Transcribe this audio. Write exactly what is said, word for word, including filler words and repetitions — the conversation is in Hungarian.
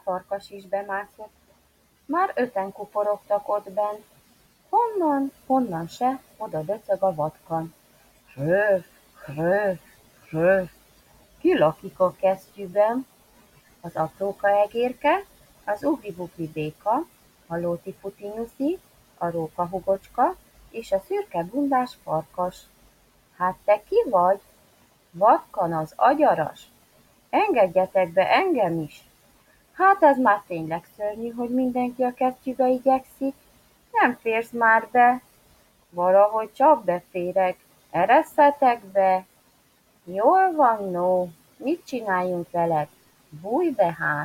farkas is bemászott. Már öten kuporogtak ott bent. Honnan, honnan se, oda döcög a vatkan. Hröf, hröf, hröf. Ki lakik a kesztyűben? Az apróka egérke, az ugri-bugri béka, a lóti-futi nyuszi, a róka hugocska és a szürke bundás farkas. Hát te ki vagy? Vatkan az agyaras! Engedjetek be engem is! Hát ez már tényleg szörnyű, hogy mindenki a kesztyűbe igyekszik. Nem férsz már be. Valahogy csak beférek. Eresszetek be. Jól van, no. Mit csináljunk veled? Bújj be hát!